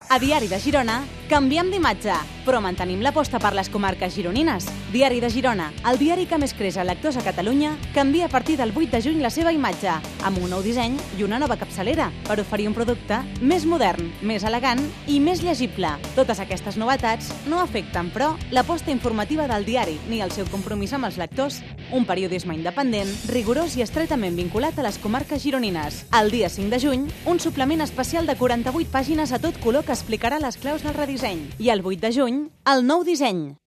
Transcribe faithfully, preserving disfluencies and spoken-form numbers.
A Diari de Girona, canviem d'imatge, però mantenim l'aposta per les comarques gironines. Diari de Girona, el diari que més creix a lectors a Catalunya, canvia a partir del vuit de juny la seva imatge, amb un nou disseny i una nova capçalera, per oferir un producte més modern, més elegant i més llegible. Totes aquestes novetats no afecten, però, l'aposta informativa del diari ni el seu compromís amb els lectors. Un periodisme independent, rigorós i estretament vinculat a les comarques gironines. El dia cinc de juny, un suplement especial de quaranta-vuit pàgines a tot color que explicarà les claus del redisseny. I el vuit de juny, el nou disseny.